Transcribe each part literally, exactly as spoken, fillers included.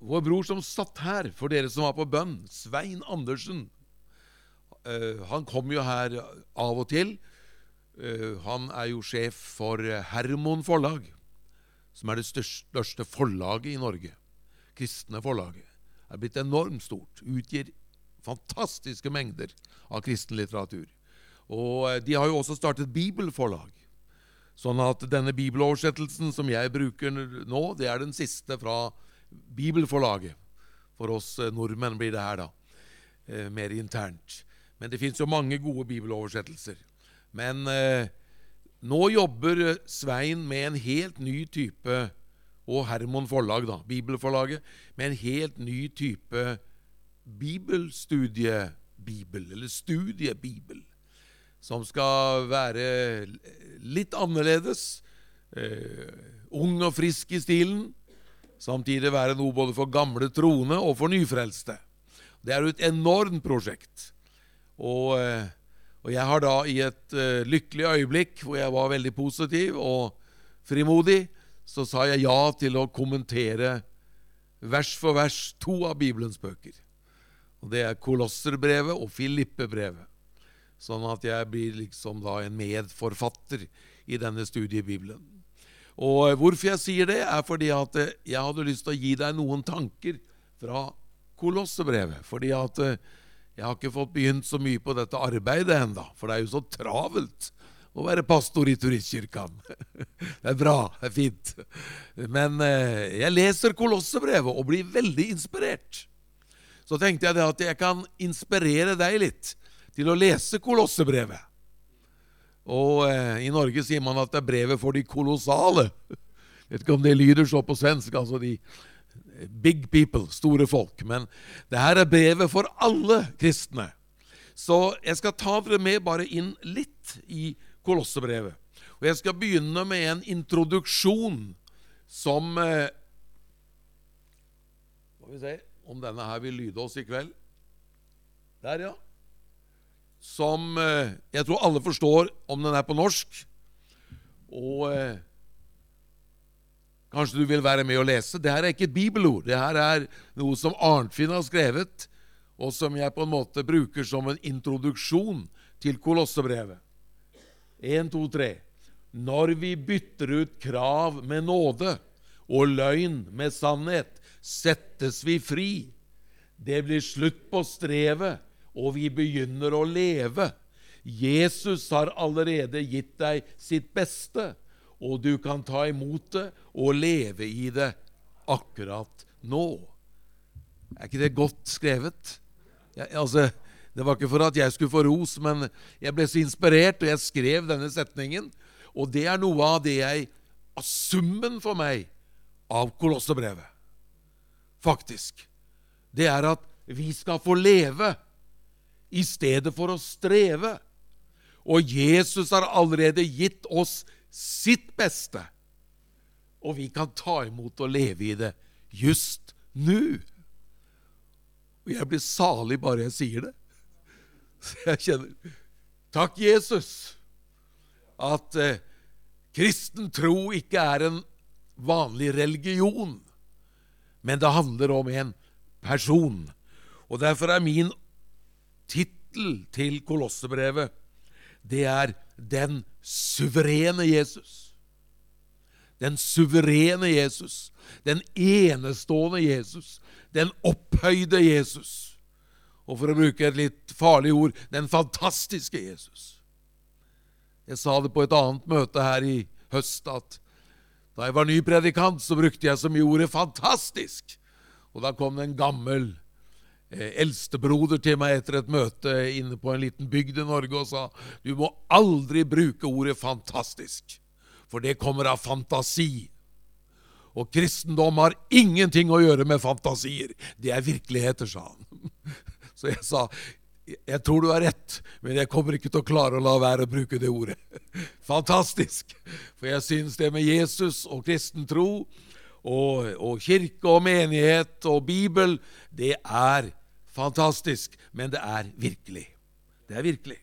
vår bror som satt her, for dere som var på bønn, Svein Andersen, uh, han kom jo her av og til. Uh, han er jo sjef for Hermon forlag, som er det største, største forlaget i Norge. Kristne forlaget. Det er blitt enormt stort, utgir fantastiske mengder av kristen litteratur. Og uh, de har jo også startet bibelforlag. Sånn at denne bibeloversettelsen som jeg bruker nå, det er den siste fra bibelforlaget. For oss nordmenn blir det her da, eh, mer internt. Men det finnes jo mange gode bibeloversettelser. Men eh, nå jobber Svein med en helt ny type, og Hermon forlag da, bibelforlaget, med en helt ny type bibelstudie, bibel, eller studiebibel, som skal være litt annerledes, eh, ung og frisk i stilen, samtidig være noe både for gamle troende og for nyfrelste. Det er jo et enormt prosjekt. Og, eh, og jeg har da i et eh, lykkelig øyeblikk, hvor jeg var veldig positiv og frimodig, så sa jeg ja til å kommentere vers for vers to av Bibelens bøker. Og det er Kolosserbrevet og Filippebrevet. Sånn at jeg blir liksom da en medforfatter i denne studiebibelen. Og hvorfor jeg sier det, er fordi at jeg hadde lyst til å gi deg noen tanker fra Kolosserbrevet. Fordi at jeg har ikke fått begynt så mye på dette arbeidet enda, for det er jo så travelt å være pastor i turistkirken. Det er bra, det er fint. Men jeg leser Kolosserbrevet og blir veldig inspirert. Så tenkte jeg det at jeg kan inspirere deg litt til å lese Kolosserbrevet. Og eh, i Norge sier man at det er brevet for de kolossale. Jeg vet ikke om det lyder så på svensk, altså de big people, store folk. Men det her er brevet for alle kristne. Så jeg skal ta dere med bare inn litt i Kolosserbrevet. Og jeg skal begynne med en introduksjon som eh, Skal vi se om denne her vil lyde oss i kveld. Der, ja. Som eh, jeg tror alle forstår om den er på norsk. Og eh, kanskje du vil være med å lese. Det her er ikke et bibelord. Det her er noe som Arnfinn har skrevet, og som jeg på en måte bruker som en introduksjon til Kolosserbrevet. En, to, tre. Når vi bytter ut krav med nåde og løgn med sannhet, settes vi fri. Det blir slutt på strevet, og vi begynner å leve. Jesus har allerede gitt deg sitt beste, og du kan ta imot det og leve i det akkurat nå. Er ikke det godt skrevet? Jeg, altså, det var ikke for at jeg skulle få ros, men jeg ble så inspirert, og jeg skrev denne setningen, og det er noe av det jeg, av summen for meg, av Kolosserbrevet. Faktisk. Det er at vi skal få leve i stedet for å streve. Og Jesus har allerede gitt oss sitt beste. Og vi kan ta imot og leve i det just nå. Og jeg blir salig bare jeg sier det. Så jeg kjenner, takk Jesus, at eh, kristen tro ikke er en vanlig religion, men det handler om en person. Og derfor er min titel til Kolosserbrevet, det er Den suverene Jesus. Den suverene Jesus. Den enestående Jesus. Den opphøyde Jesus. Og for å bruke et litt farlig ord, den fantastiske Jesus. Jeg sa det på et annet møte her i høst, at da jeg var ny predikant, så brukte jeg så mye ordet fantastisk. Og da kom det en gammel eh, eldstebroder til meg etter et møte inne på en liten bygd i Norge og sa, du må aldri bruke ordet fantastisk, for det kommer av fantasi. Og kristendom har ingenting å gjøre med fantasier. Det er virkeligheter, sa han. Så jeg sa, jeg tror du har rett, men jeg kommer ikke til å klare å la være å bruke det ordet. Fantastisk. For jeg synes det med Jesus og kristen tro, og, og kirke og menighet og Bibel, det er fantastisk, men det er virkelig. Det er virkelig.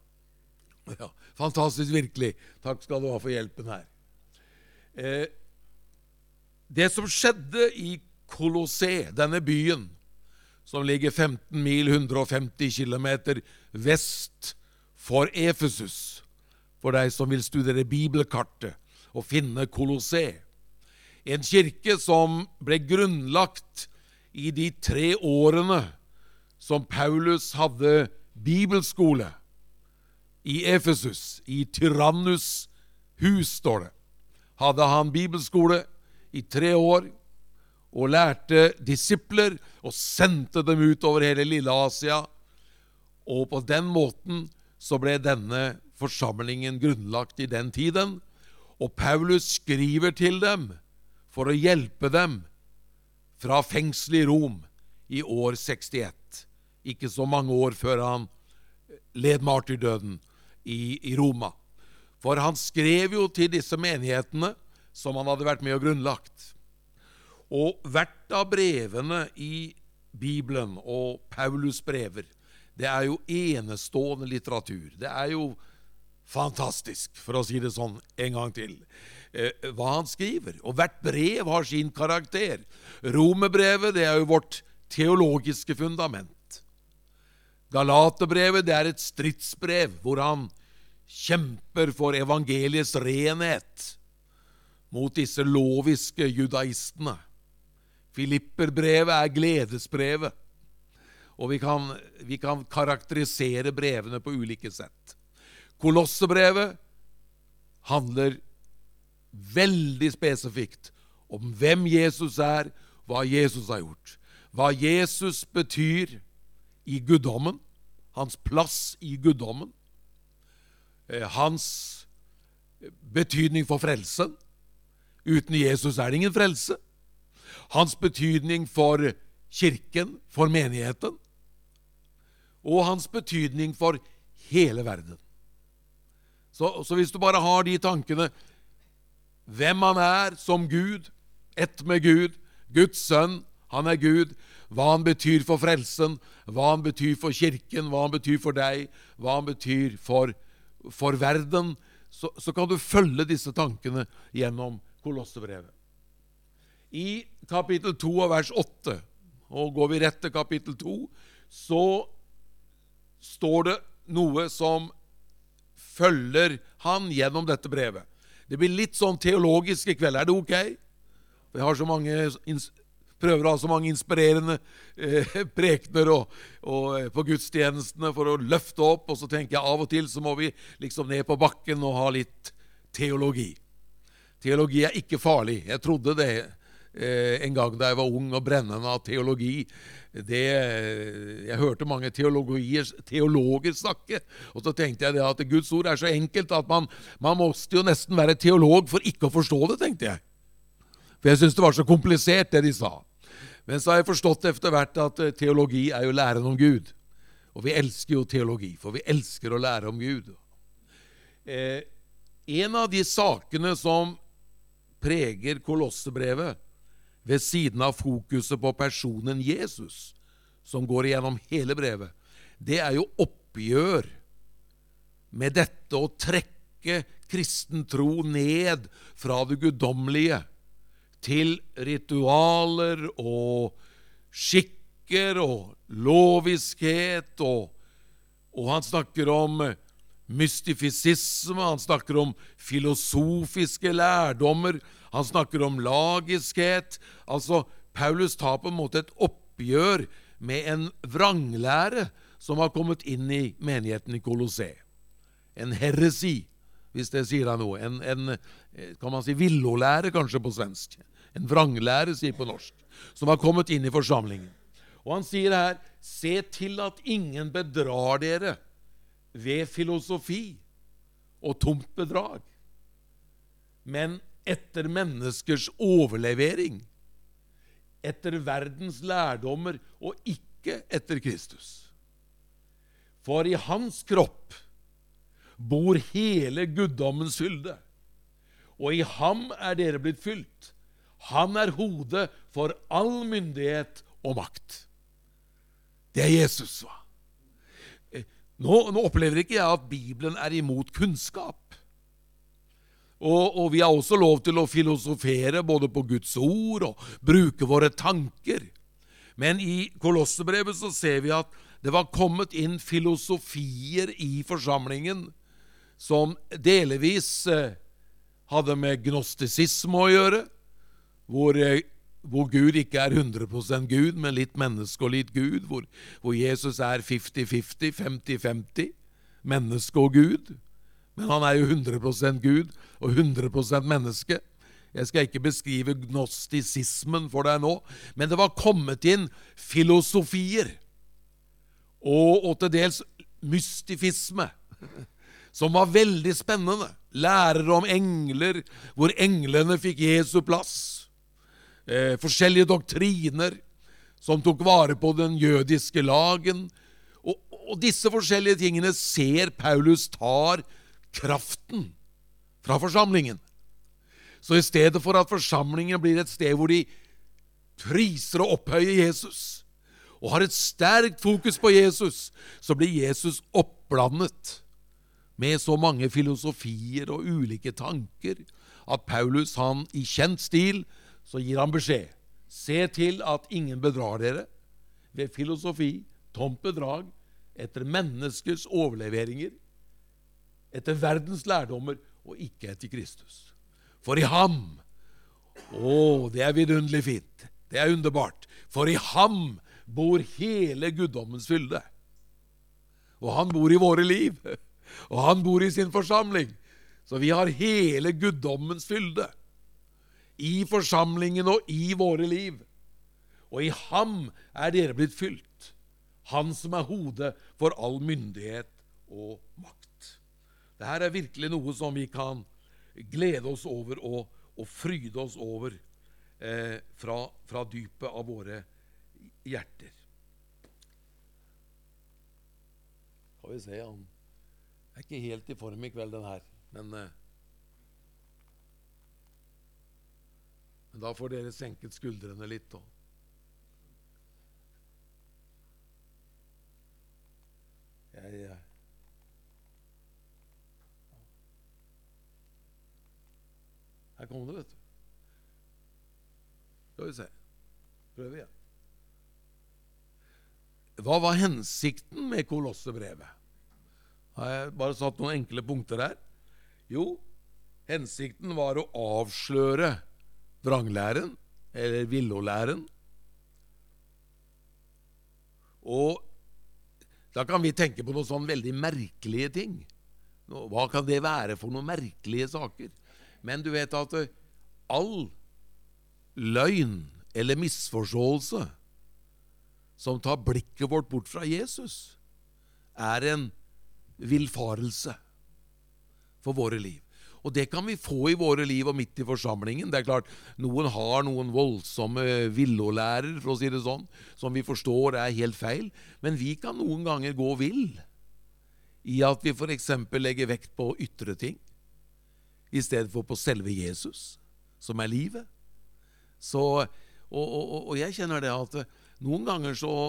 Ja, fantastisk virkelig. Takk skal du ha for hjelpen her. Eh, det som skjedde i Kolosse, denne byen, som ligger femten mil, hundre og femti kilometer vest for Efesus, for deg som vil studere bibelkartet og finne Kolosse. En kirke som ble grunnlagt i de tre årene som Paulus hadde bibelskole i Efesus, i Tyrannus hus, står det. Hadde han bibelskole i tre år, og lærte disipler og sendte dem ut over hele lille Asia. Og på den måten så ble denne forsamlingen grunnlagt i den tiden. Og Paulus skriver til dem for å hjelpe dem fra fengsel i Rom i år sekstiett. Ikke så mange år før han led martyrdøden i, i Roma. For han skrev jo til disse menighetene som han hadde vært med og grunnlagt. Og hvert av brevene i Bibelen og Paulus brever, det er jo enestående litteratur. Det er jo fantastisk, for å si det sånn en gang til, eh, hva han skriver. Og hvert brev har sin karakter. Romerbrevet, det er jo vårt teologiske fundament. Galaterbrevet, det er et stridsbrev, hvor han kjemper for evangeliets renhet mot disse loviske judaistene. Filipperbrevet er gledesbrevet, og vi kan, vi kan karakterisere brevene på ulike sett. Kolossebrevet handler veldig spesifikt om hvem Jesus er, hva Jesus har gjort, hva Jesus betyr i guddommen, hans plass i guddommen, hans betydning for frelsen. Uten Jesus er det ingen frelse. Hans betydning for kirken, for menigheten, og hans betydning for hele verden. Så, så hvis du bare har de tankene, hvem han er som Gud, ett med Gud, Guds sønn, han er Gud, hva han betyr for frelsen, hva han betyr for kirken, hva han betyr for deg, hva han betyr for, for verden, så, så kan du følge disse tankene gjennom Kolossebrevet. I kapittel to og vers åtte, og går vi rett til kapittel to, så står det noe som følger han gjennom dette brevet. Det blir litt sånn teologisk i kveld. Er det ok? Jeg har så mange, prøver å ha så mange inspirerende eh, prekener og, og på gudstjenestene for å løfte opp, og så tenker jeg av og til så må vi liksom ned på bakken og ha litt teologi. Teologi er ikke farlig. Jeg trodde det eh, en gang da jeg var ung og brennende av teologi. Det, jeg hørte mange teologer snakke, og så tenkte jeg det at Guds ord er så enkelt at man, man måtte jo nesten være teolog for ikke å forstå det, tenkte jeg. For jeg synes det var så komplisert det de sa. Men så har jeg forstått etter hvert at teologi er jo læren om Gud. Og vi elsker jo teologi, for vi elsker å lære om Gud. Eh, en av de sakene som preger Kolossebrevet, ved siden av fokuset på personen Jesus, som går igjennom hele brevet, det er jo oppgjør med dette å trekke kristen tro ned fra det guddommelige til ritualer og skikker og loviskhet, og, og han snakker om mystifisisme, han snakker om filosofiske lærdommer, han snakker om lagiskhet. Altså, Paulus tar på en måte et oppgjør med en vranglære som har kommet inn i menigheten i Kolosse. En heresi, hvis det sier deg noe. En, en kan man si, villolære kanskje på svensk. En vranglære, sier på norsk, som har kommet inn i forsamlingen. Og han sier her, se til at ingen bedrar dere ved filosofi og tomt bedrag, men etter menneskers overlevering, etter verdens lærdommer og ikke etter Kristus. For i hans kropp bor hele guddommens fylde, og i ham er dere blitt fylt. Han er hodet for all myndighet og makt. Det er Jesus, hva? Nå, nå opplever ikke jeg at Bibelen er imot kunnskap. Og, og vi har også lov til å filosofere både på Guds ord og bruke våre tanker. Men i Kolossebrevet så ser vi at det var kommet inn filosofier i forsamlingen som delvis eh, hadde med gnostisisme å gjøre, hvor, eh, hvor Gud ikke er hundre prosent Gud, men litt menneske og litt Gud, hvor, hvor Jesus er femti femti, femti femti, menneske og Gud. Men han er jo hundre prosent Gud og hundre prosent menneske. Jeg skal ikke beskrive gnostisismen for deg nå, men det var kommet inn filosofier og, og til dels mystifisme, som var veldig spennende. Lærer om engler, hvor englene fikk Jesu plass. Eh, forskjellige doktriner som tok vare på den jødiske lagen. Og, og disse forskjellige tingene ser Paulus tar kraften fra forsamlingen. Så i stedet for at forsamlingen blir et sted hvor de priser og opphøyer Jesus, og har et sterkt fokus på Jesus, så blir Jesus oppblandet med så mange filosofier og ulike tanker, at Paulus, han i kjent stil, så gir han beskjed. Se til at ingen bedrar dere ved filosofi, tomt bedrag, etter menneskers overleveringer, etter verdens lærdommer, og ikke etter Kristus. For i ham, å, det er vidunderlig fint, det er underbart, for i ham bor hele guddommens fylde. Og han bor i våre liv, og han bor i sin forsamling. Så vi har hele guddommens fylde i forsamlingen og i våre liv. Og i ham er dere blitt fylt, han som er hodet for all myndighet og makt. Dette er virkelig noe som vi kan glede oss over og, og fryde oss over eh, fra, fra dypet av våre hjerter. Skal vi se, han er ikke helt i form i kveld den her, men, eh, men da får dere senket skuldrene litt. Og. Jeg... jeg Her kommer det, vet du. Skal vi se. Prøv igjen. Hva var hensikten med Kolossebrevet? Har jeg bare satt noen enkle punkter her? Jo, hensikten var å avsløre vranglæren, eller villolæren. Og da kan vi tenke på noen sånn veldig merkelige ting. Hva kan det være for noen merkelige saker? Men du vet at all løgn eller misforståelse som tar blikket vårt bort fra Jesus, er en villfarelse for våre liv. Og det kan vi få i våre liv og midt i forsamlingen. Det er klart, noen har noen voldsomme villolærer, for å si det sånn, som vi forstår er helt feil, men vi kan noen ganger gå vill i at vi for eksempel legger vekt på ytre ting, i stedet for på selve Jesus, som er livet. Så, og, og, og jeg kjenner det at noen ganger så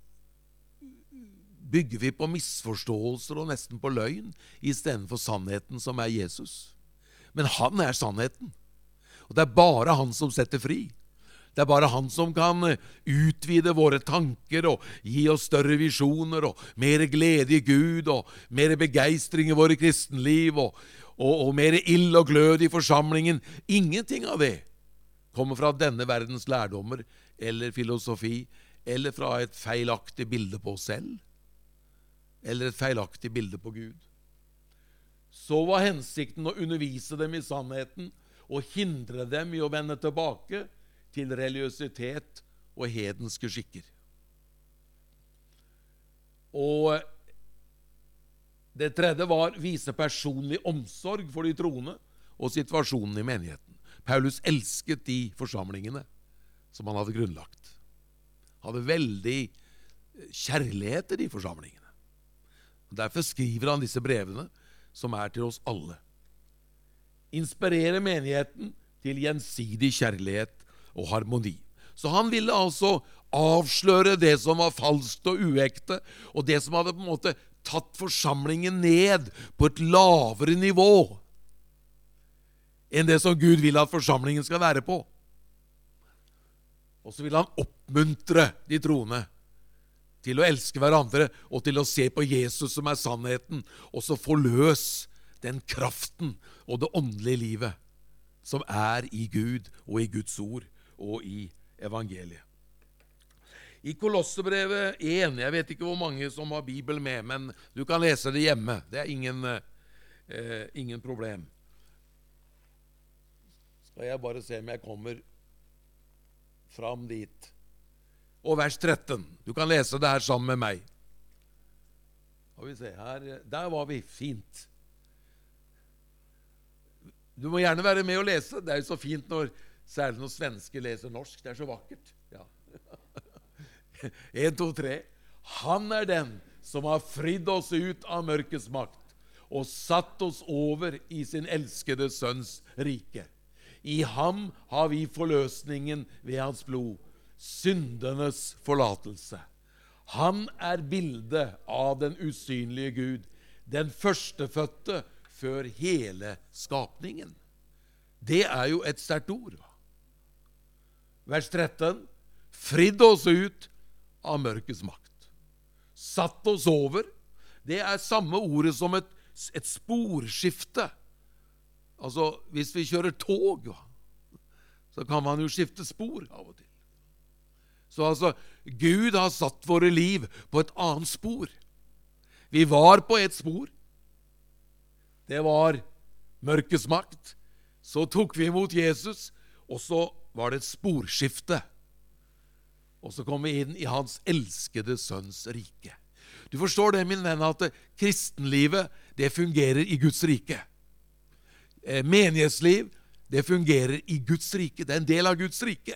bygger vi på misforståelser og nesten på løgn, i stedet for sannheten som er Jesus. Men han er sannheten, og det er bare han som setter fri. Det er bare han som kan utvide våre tanker og gi oss større visjoner og mer glede i Gud og mer begeistring i våre kristenliv og Og, og mer ild og glød i forsamlingen. Ingenting av det kommer fra denne verdens lærdommer eller filosofi, eller fra et feilaktig bilde på oss selv, eller et feilaktig bilde på Gud. Så var hensikten å undervise dem i sannheten og hindre dem i å vende tilbake til religiøsitet og hedenske skikker. Og det tredje var vise personlig omsorg for de troende og situasjonen i menigheten. Paulus elsket de forsamlingene som han hadde grunnlagt. Han hadde veldig kjærlighet til de forsamlingene. Derfor skriver han disse brevene, som er til oss alle. Inspirere menigheten til gjensidig kjærlighet og harmoni. Så han ville altså avsløre det som var falskt og uekte, og det som hadde på en måte tatt forsamlingen ned på et lavere nivå. enn det som Gud vil at forsamlingen skal være på. Og så vil han oppmuntre de troende til å elske hverandre og til å se på Jesus som er sannheten, og så få løs den kraften og det åndelige livet som er i Gud og i Guds ord og i evangeliet. I Kolossebrevet én, jeg vet ikke hvor mange som har Bibel med, men du kan lese det hjemme. Det er ingen, eh, ingen problem. Skal jeg bare se om jeg kommer fram dit. Og vers tretten. Du kan lese det her sammen med meg. Skal vi se her. Der var vi. Fint. Du må gjerne være med og lese. Det er jo så fint når, særlig når svensker leser norsk. Det er så vakkert. Ja. En, to, tre. Han er den som har fridd oss ut av mørkets makt og satt oss over i sin elskede sønns rike. I ham har vi forløsningen ved hans blod, syndenes forlatelse. Han er bildet av den usynlige Gud, den førstefødte før hele skapningen. Det er jo et sterkt ord. Vers tretten. Fridd oss ut av mørkets makt. Satt oss over. Det er samme ordet som et, et sporskifte. Altså, hvis vi kjører tog, så kan man jo skifte spor av og til. Så altså, Gud har satt våre liv på et annet spor. Vi var på et spor. Det var mørkets makt. Så tok vi imot Jesus, og så var det et sporskifte. Og så kom vi inn i hans elskede sønns rike. Du forstår det, min venn, at kristenlivet, det fungerer i Guds rike. Eh, menighetsliv, det fungerer i Guds rike. Det er en del av Guds rike.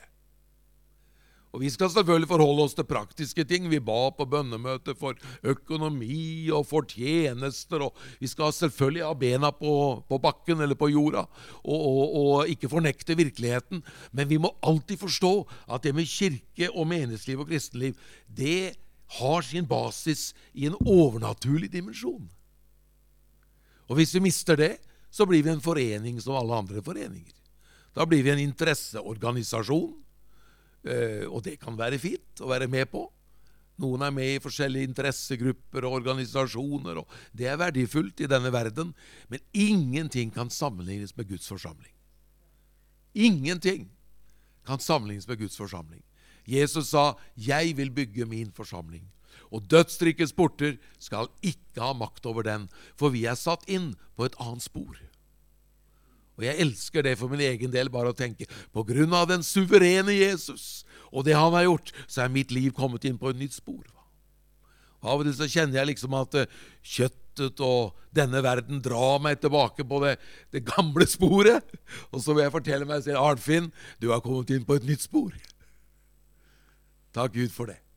Og vi skal selvfølgelig forholde oss til praktiske ting. Vi ba på bønnemøte for økonomi og for tjenester, og vi skal selvfølgelig ha bena på, på bakken eller på jorda, og, og, og ikke fornekte virkeligheten. Men vi må alltid forstå at det med kirke og menighetsliv og kristenliv, det har sin basis i en overnaturlig dimensjon. Og hvis vi mister det, så blir vi en forening som alle andre foreninger. Da blir vi en interesseorganisasjon. Uh, og det kan være fint å være med på. Noen er med i forskjellige interessegrupper og organisasjoner, og det er verdifullt i denne verden, men ingenting kan sammenlignes med Guds forsamling. Ingenting kan sammenlignes med Guds forsamling. Jesus sa, jeg vil bygge min forsamling, og dødsrikets porter skal ikke ha makt over den, for vi er satt inn på et annet spor. Og jeg elsker det for min egen del, bare å tenke, på grunn av den suverene Jesus, og det han har gjort, så er mitt liv kommet inn på et nytt spor. Og av og til så kjenner jeg liksom at kjøttet og denne verden drar meg tilbake på det, det gamle sporet, og så vil jeg fortelle meg selv, Arnfinn, du har kommet inn på et nytt spor. Takk Gud for det.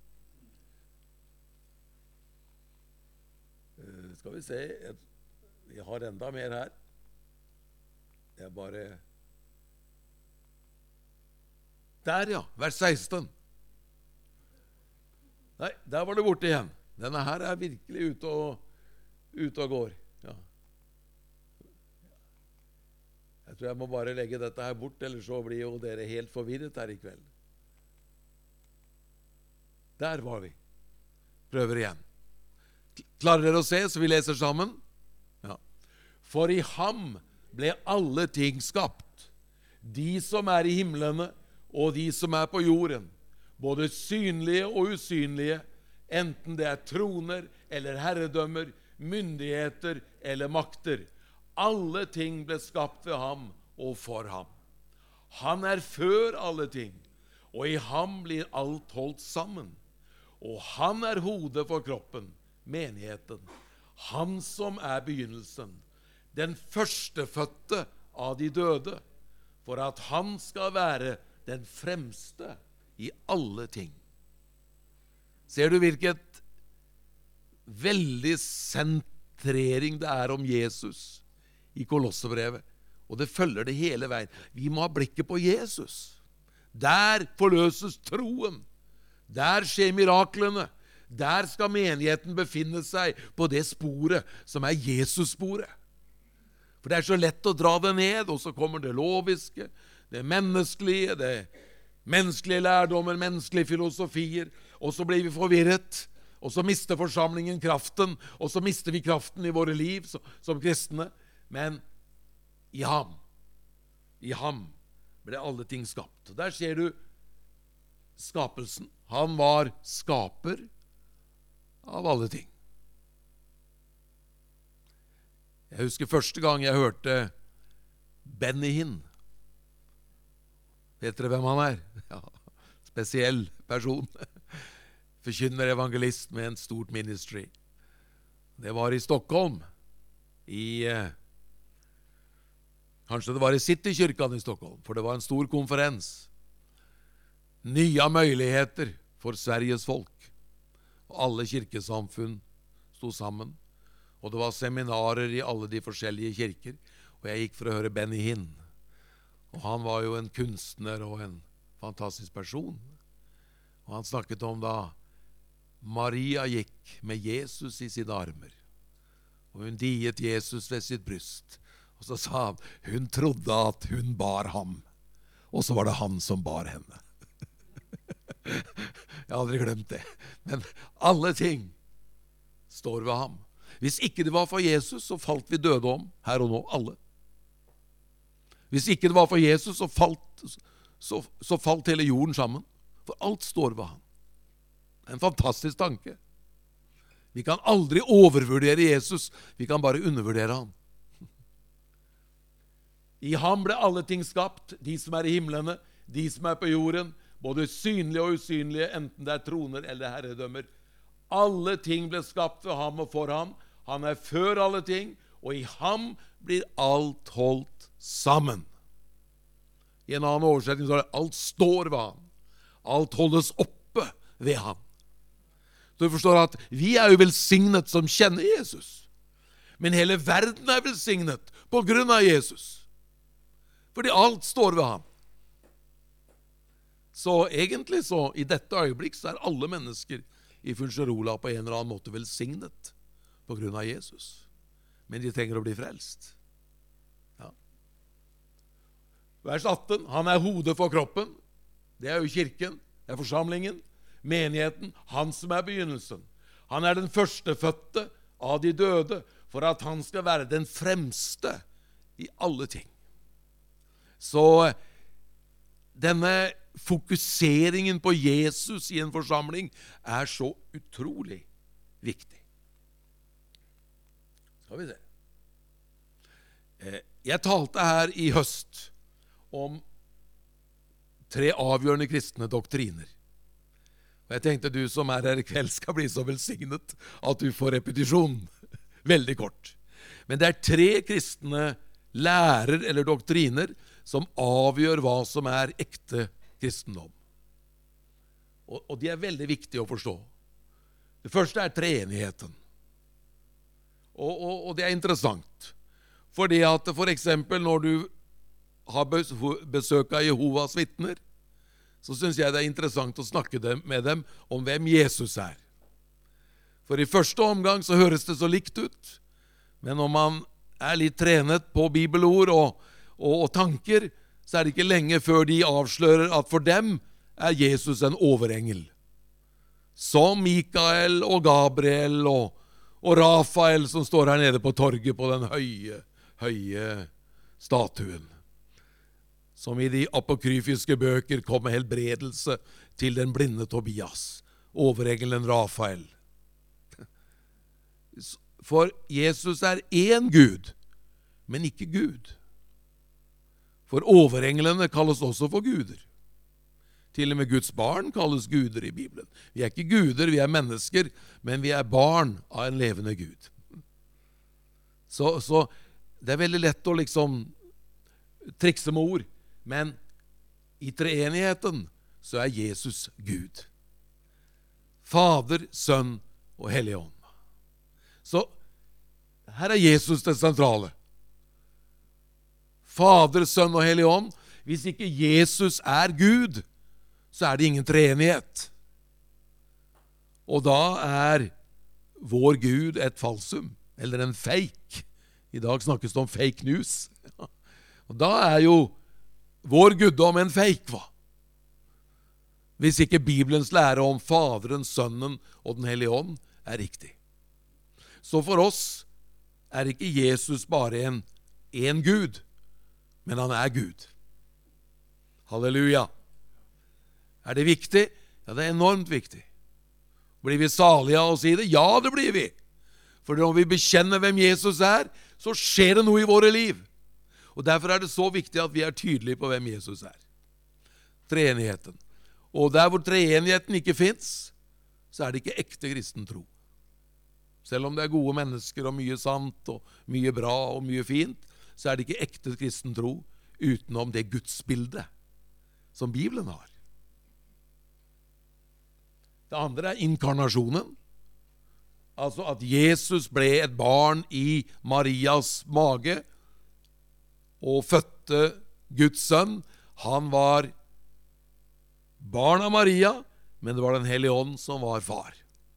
Uh, skal vi se, vi har enda mer her. Det er bare der, ja, vers seksten. Nei, der var det borte igjen. Denne her er virkelig ute og, ute og går. Ja. Jeg tror jeg må bare legge dette her bort, ellers så blir jo dere helt forvirret her i kveld. Der var vi. Prøver igjen. Klarer dere å se, så vi leser sammen? Ja. For i ham ble alle ting skapt, de som er i himlene og de som er på jorden, både synlige og usynlige, enten det er troner eller herredømmer, myndigheter eller makter. Alle ting ble skapt ved ham og for ham. Han er før alle ting, og i ham blir alt holdt sammen. Og han er hodet for kroppen, menigheten, han som er begynnelsen, den førstefødte av de døde, for at han skal være den fremste i alle ting. Ser du hvilket veldig sentrering det er om Jesus i Kolossebrevet? Og det følger det hele veien. Vi må ha blikket på Jesus. Der forløses troen. Der skjer miraklene. Der skal menigheten befinne seg på det sporet som er Jesus-sporet. For det er så lett å dra det ned, og så kommer det loviske, det menneskelige, det menneskelige lærdommer, menneskelige filosofier, og så blir vi forvirret, og så mister forsamlingen kraften, og så mister vi kraften i våre liv som, som kristne. Men i ham, i ham ble alle ting skapt. Og der ser du skapelsen. Han var skaper av alle ting. Jeg husker første gang jeg hørte Benny Hinn. Vet dere hvem han er? Ja, spesiell person. Forkynner evangelist med en stort ministry. Det var i Stockholm. I, eh, kanskje det var i Citykyrkan i Stockholm, for det var en stor konferens. Nye muligheter for Sveriges folk. Og alle kirkesamfunn sto sammen. Og det var seminarer i alle de forskjellige kirker, og jeg gikk for å høre Benny Hinn. Og han var jo en kunstner og en fantastisk person. Og han snakket om da Maria gikk med Jesus i sine armer, og hun diet Jesus ved sitt bryst. Og så sa han, hun trodde at hun bar ham, og så var det han som bar henne. Jeg har aldri glemt det. Men alle ting står ved ham. Hvis ikke det var for Jesus, så falt vi døde om her og nå, alle. Hvis ikke det var for Jesus, så falt, så, så falt hele jorden sammen. For alt står ved ham. En fantastisk tanke. Vi kan aldri overvurdere Jesus, vi kan bare undervurdere ham. I ham ble alle ting skapt, de som er i himlene, de som er på jorden, både synlige og usynlige, enten det er troner eller herredømmer. Alle ting ble skapt ved ham og for ham. Han er før alle ting, og i ham blir alt holdt sammen. I en annen oversetning så er det alt står ved ham. Alt holdes oppe ved ham. Så du forstår at vi er jo velsignet som kjenner Jesus. Men hele verden er velsignet på grunn av Jesus. Fordi alt står ved ham. Så egentlig så, i dette øyeblikk, så er alle mennesker i Fuengirola på en eller annen måte velsignet på grunn av Jesus. Men de trenger å bli frelst. Ja. Vers atten, han er hodet for kroppen. Det er jo kirken, det er forsamlingen, menigheten, han som er begynnelsen. Han er den førstefødte av de døde, for at han skal være den fremste i alle ting. Så denne fokuseringen på Jesus i en forsamling er så utrolig viktig. Skal vi se. Jeg talte her i høst om tre avgjørende kristne doktriner. Og jeg tenkte du som er her i kveld skal bli så velsignet at du får repetisjon. Veldig kort. Men det er tre kristne lærer eller doktriner som avgjør hva som er ekte kristendom. Og, og de er veldig viktige å forstå. Det første er treenigheten. Og, og, og det er interessant. Fordi at for eksempel når du har besøk av Jehovas vitner, så synes jeg det er interessant å snakke dem, med dem om hvem Jesus er. For i første omgang så høres det så likt ut, men når man er litt trenet på bibelord og, og, og tanker, så er det ikke lenge før de avslører at for dem er Jesus en overengel. Som Mikael og Gabriel og, og Rafael som står her nede på torget på den høye, høye statuen. Som i de apokryfiske bøker kom med helbredelse til den blinde Tobias, overengelen Rafael. For Jesus er én Gud, men ikke Gud. For overenglene kalles også for guder. Til og med Guds barn kalles guder i Bibelen. Vi er ikke guder, vi er mennesker, men vi er barn av en levende Gud. Så, så det er veldig lett å liksom trikse med ord, men i treenigheten så er Jesus Gud. Fader, Sønn og Hellig Ånd. Så her er Jesus det sentrale. Fader, Sønn og Hellig Ånd. Hvis ikke Jesus er Gud, så er det ingen treenighet. Og da er vår Gud et falsum, eller en fake, I dag snakkes det om fake news. Og da er jo vår guddom en fake, hva? Hvis ikke Bibelens lære om Faderen, Sønnen og Den hellige ånd er riktig. Så for oss er ikke Jesus bare en, en Gud, men han er Gud. Halleluja. Er det viktig? Ja, det er enormt viktig. Blir vi salige av å si det? Ja, det blir vi. For når vi bekjenner hvem Jesus er, så skjer det noe i våre liv. Og derfor er det så viktig at vi er tydelige på hvem Jesus er. Treenigheten. Og der hvor treenigheten ikke finnes, så er det ikke ekte kristen tro. Selv om det er gode mennesker og mye sant og mye bra og mye fint, så er det ikke ekte kristen tro utenom det gudsbildet som Bibelen har. Det andre er inkarnasjonen. Altså at Jesus ble et barn i Marias mage og fødte Guds sønn. Han var barn av Maria, men det var Den hellige ånd som var far.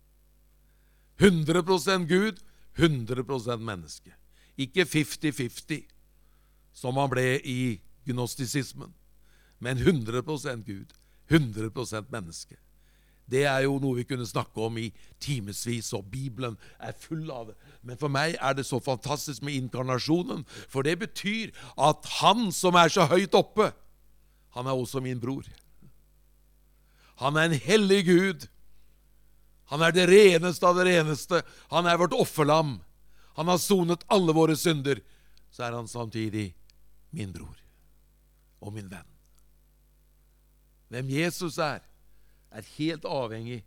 hundre prosent Gud, hundre prosent menneske. Ikke fifty-fifty, som han ble i gnostisismen, men hundre prosent Gud, hundre prosent menneske. Det er jo noe vi kunne snakke om i timesvis, og Bibelen er full av det. Men for meg er det så fantastisk med inkarnasjonen, for det betyr at han som er så høyt oppe, han er også min bror. Han er en hellig Gud. Han er det reneste av det reneste. Han er vårt offerlam. Han har sonet alle våre synder. Så er han samtidig min bror og min venn. Hvem Jesus er, er helt avhengig,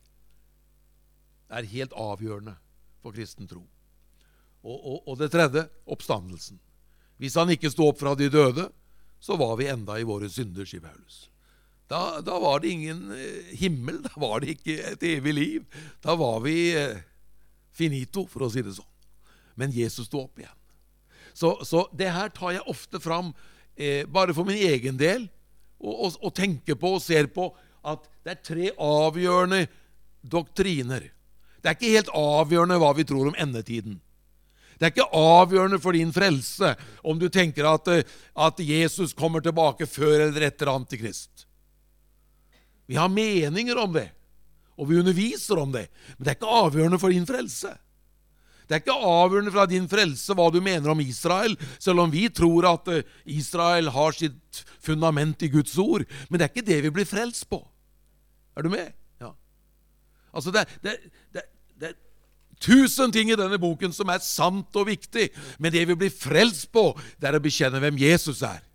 er helt avgjørende for kristen tro. Og, og, og det tredje, oppstandelsen. Hvis han ikke stod opp fra de døde, så var vi enda i våre synder, sier Paulus. Da, da var det ingen himmel, da var det ikke et evig liv. Da var vi eh, finito, for å si det sånn. Men Jesus stod opp igjen. Så, så det her tar jeg ofte fram eh, bare for min egen del, og, og, og tenker på og ser på at det er tre avgjørende doktriner. Det er ikke helt avgjørende hva vi tror om endetiden. Det er ikke avgjørende for din frelse om du tenker at, at Jesus kommer tilbake før eller etter Antikrist. Vi har meninger om det, og vi underviser om det, men det er ikke avgjørende for din frelse. Det er ikke avgjørende fra din frelse hva du mener om Israel, selv om vi tror at Israel har sitt fundament i Guds ord, men det er ikke det vi blir frelst på. Er du med? Ja. Altså det, det, det, det er tusen ting i denne boken som er sant og viktig, men det vi blir frelst på, det er å bekjenne hvem Jesus er.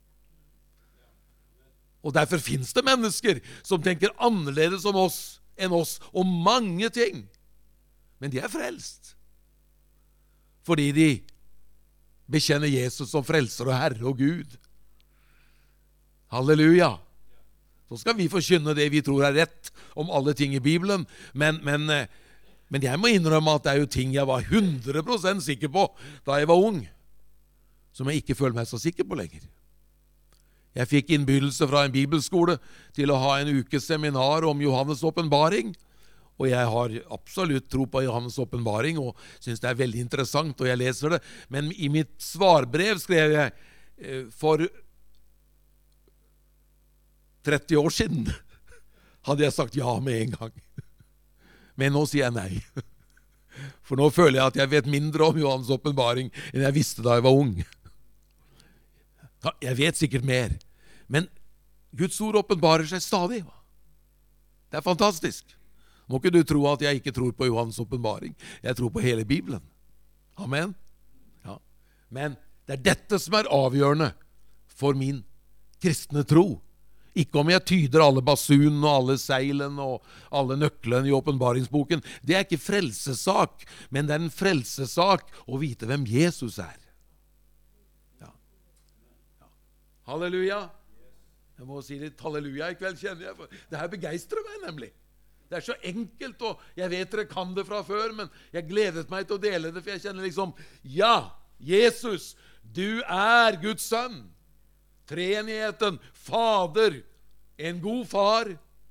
Og derfor finnes det mennesker som tenker annerledes om oss enn oss om mange ting. Men de er frelst. Fordi de bekjenner Jesus som frelser og Herre og Gud. Halleluja. Så skal vi forkynne det vi tror er rett om alle ting i Bibelen. Men, men, men jeg må innrømme at det er jo ting jeg var hundre prosent sikker på da jeg var ung, som jeg ikke føler meg så sikker på lenger. Jeg fikk innbydelse fra en bibelskole til å ha en ukes seminar om Johannes åpenbaring, og jeg har absolutt tro på Johannes åpenbaring og synes det er veldig interessant, og jeg leser det. Men i mitt svarbrev skrev jeg eh, for tretti år siden hadde jeg sagt ja med en gang. Men nå sier jeg nei. For nå føler jeg at jeg vet mindre om Johannes åpenbaring enn jeg visste da jeg var ung. Jeg vet sikkert mer, men Guds ord åpenbarer seg stadig. Det er fantastisk. Må ikke du tro at jeg ikke tror på Johannes åpenbaring. Jeg tror på hele Bibelen. Amen. Ja. Men det er dette som er avgjørende for min kristne tro. Ikke om jeg tyder alle basunene og alle seilene og alle nøklene i åpenbaringsboken. Det er ikke frelsesak, men det er en frelsesak å vite hvem Jesus er. Halleluja. Jeg må si litt halleluja i kveld, kjenner jeg. For det her begeistrer meg nemlig. Det er så enkelt, og jeg vet dere kan det fra før, men jeg gledet meg til å dele det, for jeg kjenner liksom, ja, Jesus, du er Guds sønn. Treenigheten, Fader, en god far.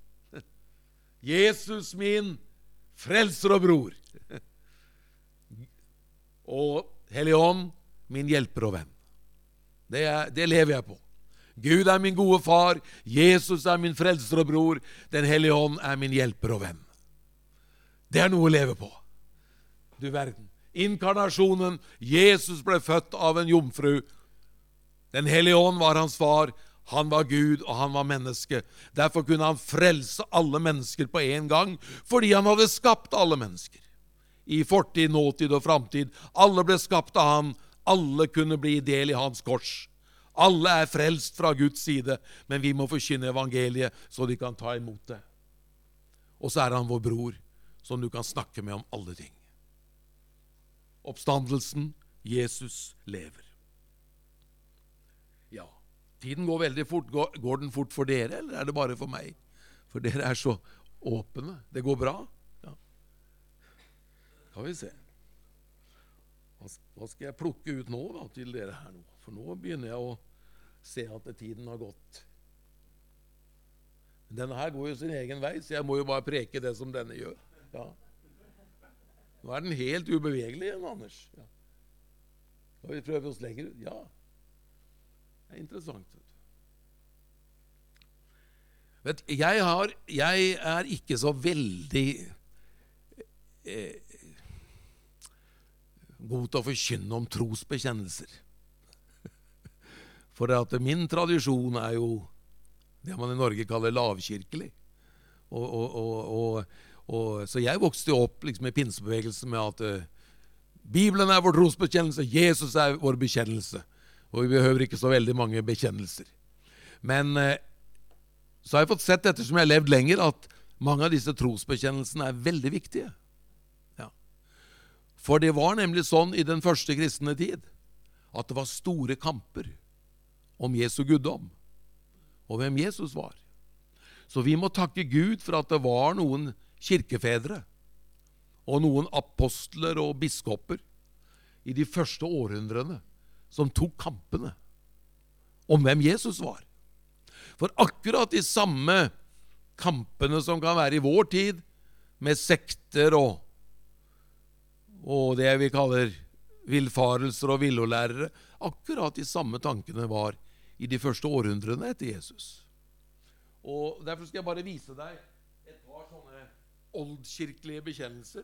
Jesus min frelser og bror. Og Hellig Ånd, min hjelper og venn. Det, er, det lever jeg på. Gud er min gode far, Jesus er min frelser og bror, Den hellige ånd er min hjelper og venn. Det er noe å leve på. Du verden. Inkarnasjonen, Jesus ble født av en jomfru. Den hellige ånd var hans far, han var Gud og han var menneske. Derfor kunne han frelse alle mennesker på en gang, fordi han hadde skapt alle mennesker. I fortid, nåtid og framtid. Alle ble skapt av han, alle kunne bli del i hans kors. Alle er frelst fra Guds side, men vi må forkynne evangeliet så de kan ta imot det. Og så er han vår bror, som du kan snakke med om alle ting. Oppstandelsen, Jesus lever. Ja, tiden går veldig fort. Går, går den fort for dere, eller er det bare for meg? For dere er så åpne. Det går bra? Ja. Kan vi se. Hva skal jeg plukke ut nå da, til dere her nå? For nå begynner jeg å se at tiden har gått. Denne her går jo sin egen vei, så jeg må jo bare preke det som denne gjør. Ja. Nå er den helt ubevegelig igjen, Anders. Ja. Skal vi prøve oss lenger ut? Ja. Det er interessant. Vet, jeg, har, jeg er ikke så veldig eh, god til å forkynne om trosbekjennelser. For at min tradisjon er jo det man i Norge kaller lavkirkelig. Og, og, og, og, og, så jeg vokste opp liksom i pinsebevegelsen med at uh, Bibelen er vår trosbekjennelse, Jesus er vår bekjennelse. Og vi behøver ikke så veldig mange bekjennelser. Men uh, så har jeg fått sett etter som jeg har levd lenger, at mange av disse trosbekjennelsene er veldig viktige. Ja. For det var nemlig sånn i den første kristne tid, at det var store kamper om Jesu guddom, og hvem Jesus var. Så vi må takke Gud for at det var noen kirkefedre, og noen apostler og biskoper i de første århundrene som tok kampene om hvem Jesus var. For akkurat de samme kampene som kan være i vår tid, med sekter og, og det vi kaller villfarelser og villolærere, akkurat de samme tankene var i de første århundrene etter Jesus. Og derfor skal jeg bare vise deg et par sånne oldkirkelige bekjennelser.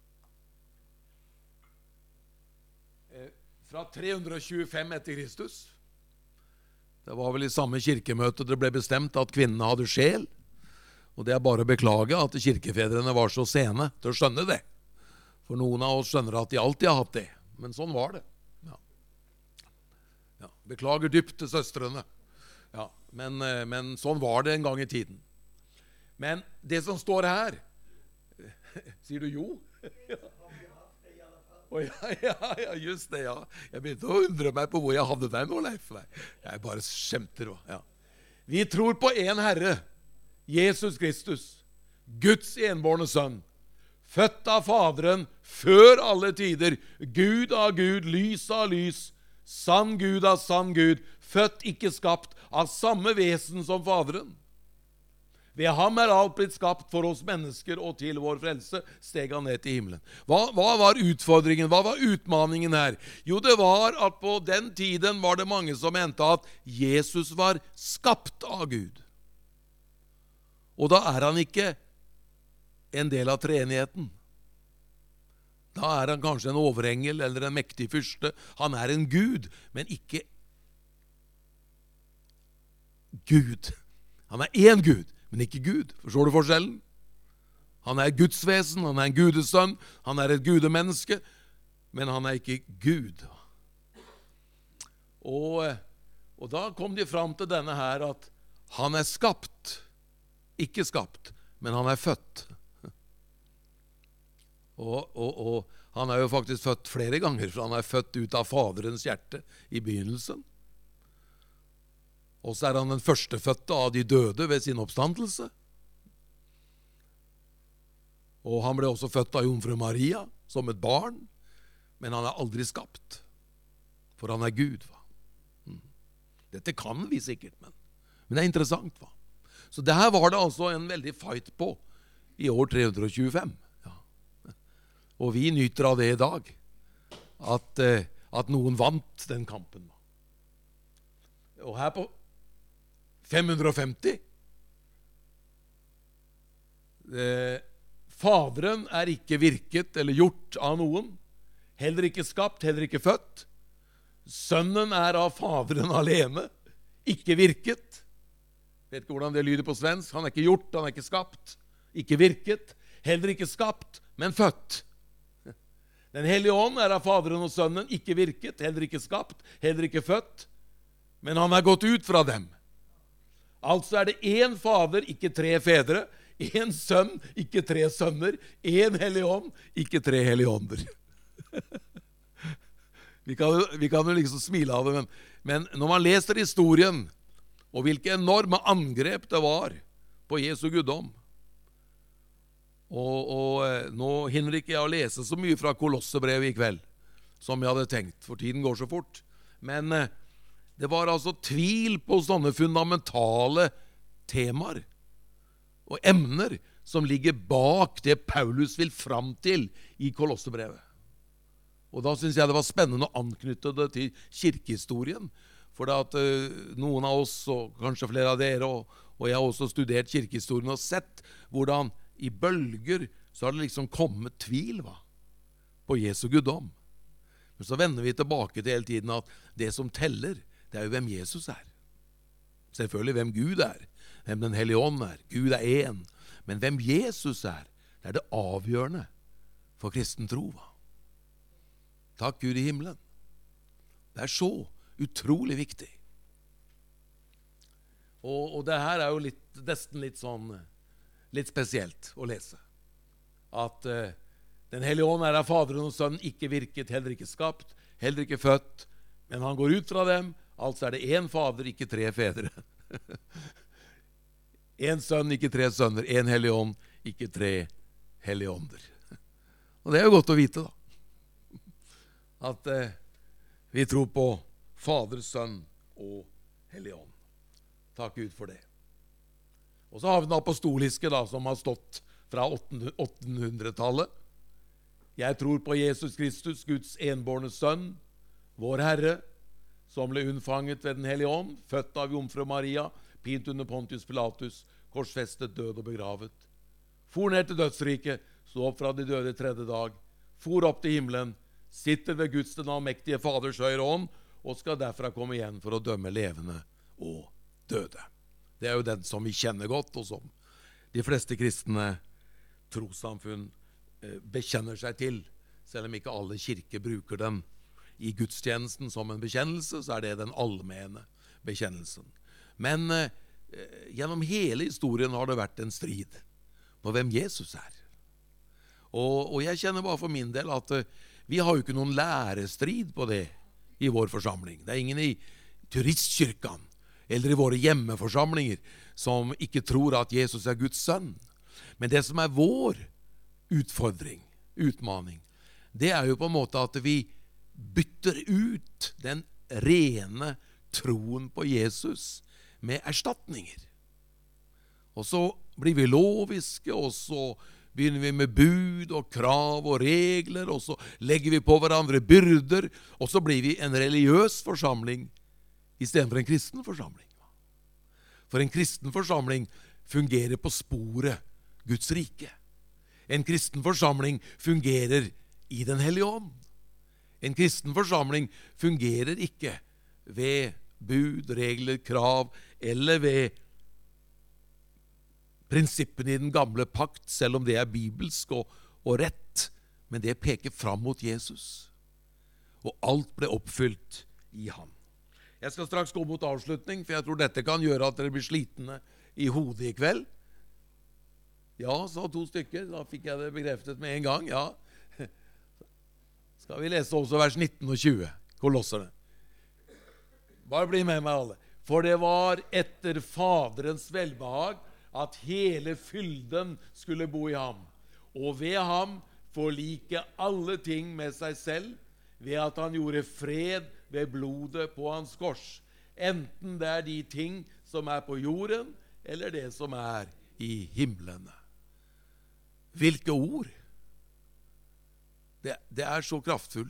Fra tre hundre tjuefem etter Kristus. Det var vel i samme kirkemøte det ble bestemt at kvinnene hadde sjel. Og det er bare å beklage at kirkefedrene var så sene til å skjønne det. For noen av oss skjønner at de alltid har hatt det. Men sånn var det. Ja. Ja, beklager dypt til søstrene. Ja, men, men sånn var det en gang i tiden. Men det som står her, sier du jo? Ja. Oh, ja, ja, ja, just det, ja. Jeg begynte å undre meg på hvor jeg hadde deg nå, Leif. Jeg bare skjemter. Ja. Vi tror på en Herre, Jesus Kristus, Guds enbårne sønn, født av Faderen før alle tider, Gud av Gud, lys av lys, sann Gud av sann Gud, født ikke skapt, av samme vesen som Faderen. Ved ham er alt blitt skapt for oss mennesker, og til vår frelse steg han ned til himmelen. Hva, hva var utfordringen? Hva var utmaningen her? Jo, det var at på den tiden var det mange som mente at Jesus var skapt av Gud. Og da er han ikke en del av treenigheten. Da er han kanskje en overengel eller en mektig fyrste. Han er en Gud, men ikke Gud. Han er én Gud, men ikke Gud. Forstår du forskjellen? Han er Guds vesen, han er en gudesønn, han er et gudemenneske, men han er ikke Gud. Og, og da kom de fram til denne her at han er skapt, ikke skapt, men han er født. Og, og, og han er jo faktisk født flere ganger, for han er født ut av Faderens hjerte i begynnelsen. Og så er han den førstefødte av de døde ved sin oppstandelse. Og han ble også født av jomfru Maria som et barn, men han er aldri skapt, for han er Gud. Va? Dette kan vi sikkert, men, men det er interessant. Va? Så det her var det altså en veldig fight på i år tre hundre tjuefem. Ja. Og vi nyter av det i dag, at, at noen vant den kampen. Og her på fem hundre og femti eh, Faderen er ikke virket eller gjort av noen, heller ikke skapt, heller ikke født. Sønnen er av Faderen alene, ikke virket. Vet ikke hvordan det lyder på svensk. Han er ikke gjort, han er ikke skapt, ikke virket, heller ikke skapt, men født. Den hellige ånd er av Faderen og Sønnen, ikke virket, heller ikke skapt, heller ikke født, men han er gått ut fra dem. Altså er det én Fader, ikke tre fedre, én sønn, ikke tre sønner, én hellig ånd, ikke tre hellige ånder. vi, kan, vi kan jo liksom smile av det, men, men når man leser historien, og hvilke enorme angrep det var på Jesu guddom, og, og nå hinner ikke jeg å lese så mye fra Kolossebrevet i kveld, som jeg hadde tenkt, for tiden går så fort, men det var altså tvil på sånne fundamentale temaer, og emner som ligger bak det Paulus vil fram til i Kolossebrevet. Og da synes jeg det var spennende å anknytte det til kirkehistorien, for det at uh, noen av oss, og kanskje flere av dere, og, og jeg har også studert kirkehistorien og sett hvordan i bølger så har det liksom kommet tvil va, på Jesu guddom. Men så vender vi tilbake til hele tiden at det som teller, det er jo hvem Jesus er. Selvfølgelig hvem Gud er, hvem den hellige ånd er. Gud er én. Men hvem Jesus er, det er det avgjørende for kristen tro. Takk Gud i himmelen. Det er så utrolig viktig. Og, og det her er jo litt, nesten litt sånn, litt spesielt å lese. At uh, den hellige ånd er av Faderen og Sønnen, ikke virket, heller ikke skapt, heller ikke født, men han går ut fra dem. Altså er det én Fader, ikke tre fedre. En sønn, ikke tre sønner. En hellig ånd, ikke tre hellige ånder. Og det er jo godt å vite da. At eh, vi tror på Fader, Sønn og hellig ånd. Takk Gud for det. Og så har vi den apostoliske da, som har stått fra åttenhundretallet. Jeg tror på Jesus Kristus, Guds enbårne sønn, vår Herre, som ble unnfanget ved den hellige ånd, født av jomfru Maria, pint under Pontius Pilatus, korsfestet, død og begravet. For ned til dødsriket, stod opp fra de døde tredje dag, for opp til himmelen, sitter ved Guds den allmektige Faders høyre ånd, og skal derfra komme igjen for å dømme levende og døde. Det er jo den som vi kjenner godt, og som de fleste kristne trossamfunn bekjenner seg til, selv om ikke alle kirker bruker den i gudstjenesten som en bekjennelse, så er det den allmenne bekjennelsen. Men eh, gjennom hele historien har det vært en strid på hvem Jesus er. Og, og jeg kjenner bare for min del at eh, vi har jo ikke noen lærestrid på det i vår forsamling. Det er ingen i turistkirken eller i våre hjemmeforsamlinger som ikke tror at Jesus er Guds sønn. Men det som er vår utfordring, utmaning, det er jo på en måte at vi bytter ut den rene troen på Jesus med erstatninger. Og så blir vi loviske, og så begynner vi med bud og krav og regler, og så legger vi på hverandre byrder, og så blir vi en religiøs forsamling i stedet for en kristen forsamling. For en kristen forsamling fungerer på sporet Guds rike. En kristen forsamling fungerer i den hellige ånd. En kristen forsamling fungerer ikke ved bud, regler, krav, eller ved prinsippene i den gamle pakt, selv om det er bibelsk og, og rett, men det peker fram mot Jesus. Og alt ble oppfylt i ham. Jeg skal straks gå mot avslutning, for jeg tror dette kan gjøre at dere blir slitne i hodet i kveld. Ja, sa to stykker, da fikk jeg det bekreftet med en gang, ja. Skal vi lese også vers nitten og tjue, Kolosserne. Bare bli med meg alle. For det var etter Faderens velbehag at hele fylden skulle bo i ham, og ved ham forlike alle ting med seg selv, ved at han gjorde fred ved blodet på hans kors, enten det er de ting som er på jorden, eller det som er i himlene. Hvilke ord! Det, det er så kraftfullt,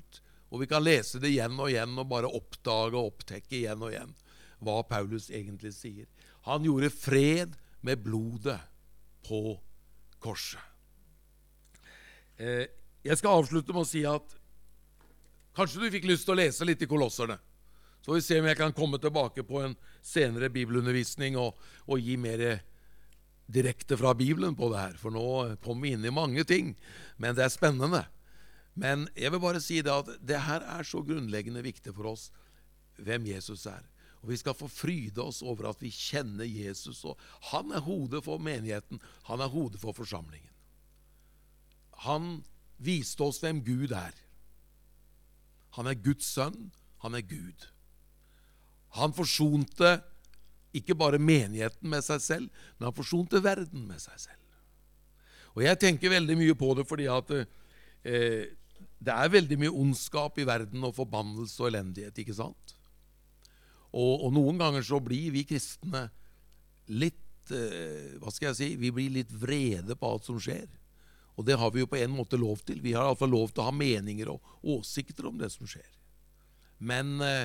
Og vi kan lese det igjen og igjen og bare oppdage og opptekke igjen og igjen hva Paulus egentlig sier. Han gjorde fred med blodet på korset. Eh, jeg skal avslutte med å si at kanskje du fikk lyst til å lese litt i Kolosserne. Så får vi se om jeg kan komme tilbake på en senere bibelundervisning og, og gi mer direkte fra Bibelen på det her. For nå kommer vi inn i mange ting, men det er spennende. Men jeg vil bare si det at det her er så grunnleggende viktig for oss hvem Jesus er. Og vi skal få fryde oss over at vi kjenner Jesus. Og han er hodet for menigheten, han er hodet for forsamlingen. Han viste oss hvem Gud er. Han er Guds sønn, han er Gud. Han forsonte ikke bare menigheten med seg selv, men han forsonte verden med seg selv. Og jeg tenker veldig mye på det, fordi at eh, det er veldig mye ondskap i verden, og forbannelse og elendighet, ikke sant? Og, og noen ganger så blir vi kristne litt, eh, hva skal jeg si, vi blir litt vrede på alt som skjer. Og det har vi jo på en måte lov til. Vi har i hvert fall lov til å ha meninger og åsikter om det som skjer. Men eh,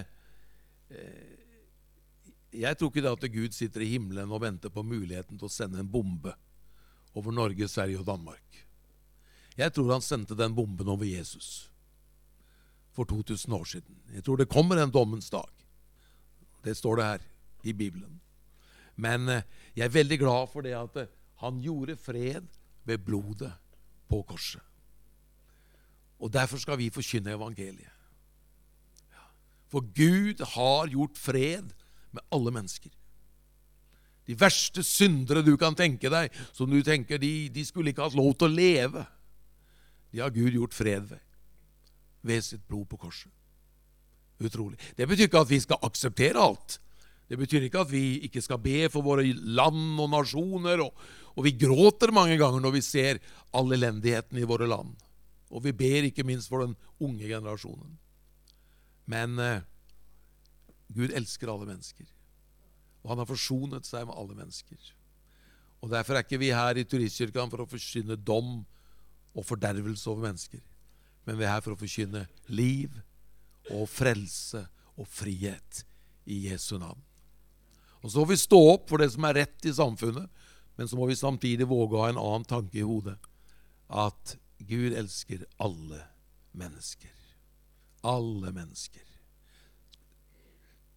jeg tror ikke det at Gud sitter i himmelen og venter på muligheten til å sende en bombe over Norge, Sverige og Danmark. Jeg tror han sendte den bomben over Jesus for to tusen år siden. Jeg tror det kommer en dommens dag. Det står det her i Bibelen. Men eh, jeg er veldig glad for det at eh, han gjorde fred ved blodet på korset. Og derfor skal vi forkynne evangeliet. Ja. For Gud har gjort fred med alle mennesker. De verste syndere du kan tenke deg, som du tenker de, de skulle ikke hatt lov til å leve, de har Gud gjort fred ved, ved sitt blod på korset. Utrolig. Det betyr ikke at vi skal akseptere alt. Det betyr ikke at vi ikke skal be for våre land og nasjoner, og, og vi gråter mange ganger når vi ser all elendigheten i våre land. Og vi ber ikke minst for den unge generasjonen. Men eh, Gud elsker alle mennesker, og han har forsonet seg med alle mennesker. Og derfor er ikke vi her i Turistkirken for å forkynne dom og fordervelse over mennesker, men vi er her for å forkynne liv og frelse og frihet i Jesu navn. Og så må vi stå opp for det som er rett i samfunnet, men så må vi samtidig våge å ha en annen tanke i hodet, at Gud elsker alle mennesker. Alle mennesker.